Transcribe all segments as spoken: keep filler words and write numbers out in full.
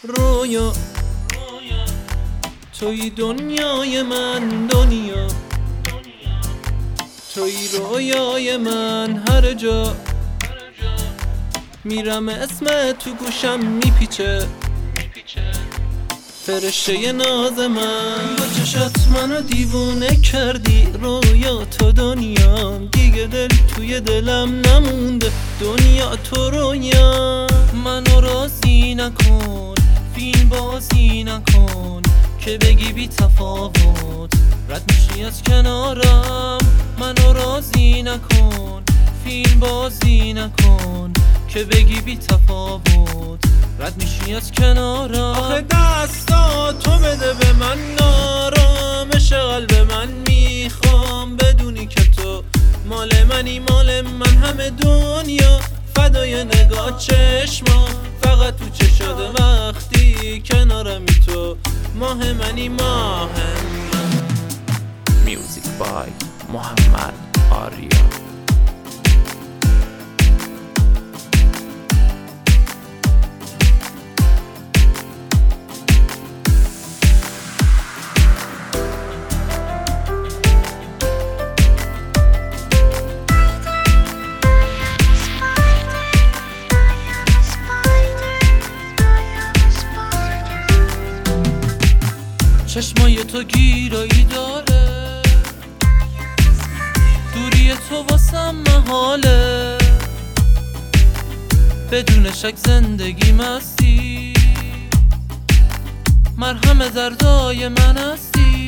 رویا توی دنیای من، دنیا توی رویای من. هر جا میرم اسم تو گوشم میپیچه، فرشته ناز من. با چشات منو دیوونه کردی، رویا تو دنیام، دیگه دل توی دلم نمونده، دنیا تو رویا. منو راضی نکن، فیلم بازی نکن، که بگی بی تفاوت رد میشی از کنارم. منو راضی نکن، فیلم بازی نکن، که بگی بی تفاوت رد میشی از کنارم. آخه دستا تو بده به من، آرامش قلب من. میخوام بدونی که تو مال منی، مال من. همه دنیا فدای نگاه چشما، فقط تو چشات وقتی کنارمی تو. ماه منی، ماه من. میوزیک بای محمد آریا. چشمای تو گیرایی داره، دوری تو واسم محاله، بدون شک زندگی مستی، مرهم دردای من هستی.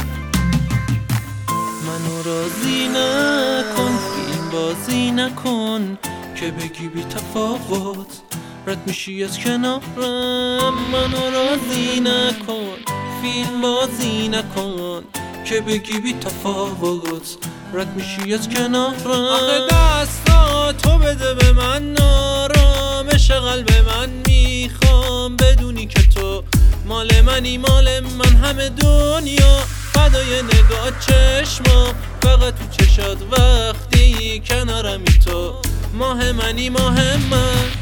منو راضی نکن، فیلم بازی نکن، که بگی بی تفاوت رد میشی از کنارم. منو راضی نکن، فیلم بازی نکن، که بگی بی تفاوت رد میشی از کنارم. آخه دستا تو بده به من، آرامش قلب من. میخوام بدونی که تو مال منی، مال من. همه دنیا فدای نگاه چشما، فقط تو چشات وقتی کنارمی تو. ماه منی، ماه من.